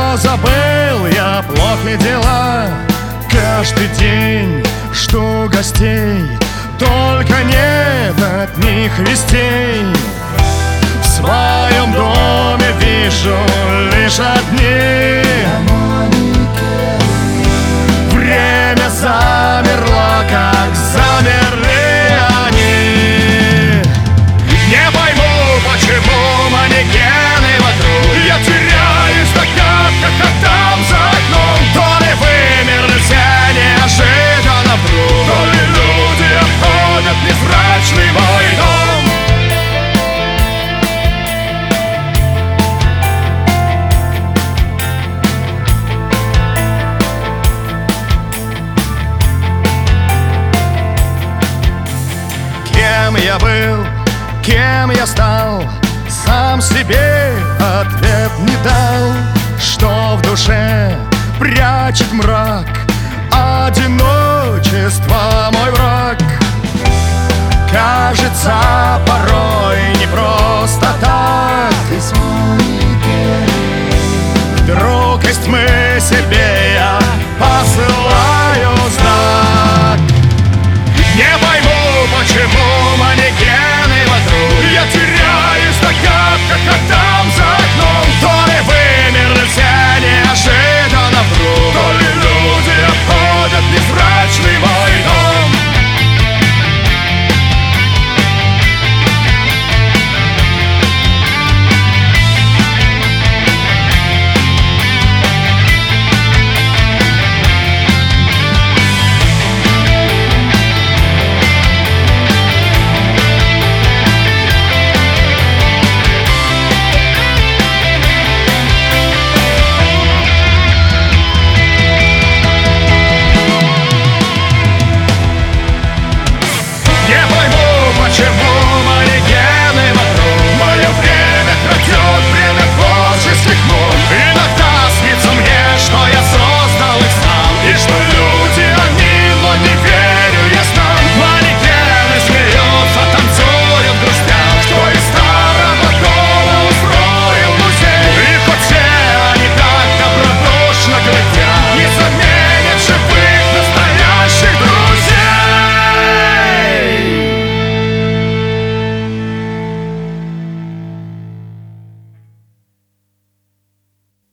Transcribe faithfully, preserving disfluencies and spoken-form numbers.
забыл я плохие дела. Каждый день жду гостей, только нет от них вестей. В своем доме вижу лишь одни. Время замерло, как замерли они. Не пойму, почему манекены вокруг. Я теряюсь в догадках, как там за окном. То ли вымерли все неожиданно вдруг, то ли люди обходят невзрачный мой дом. Кем я был, кем я стал, сам себе ответ не дал. Что в душе прячет мрак одиночества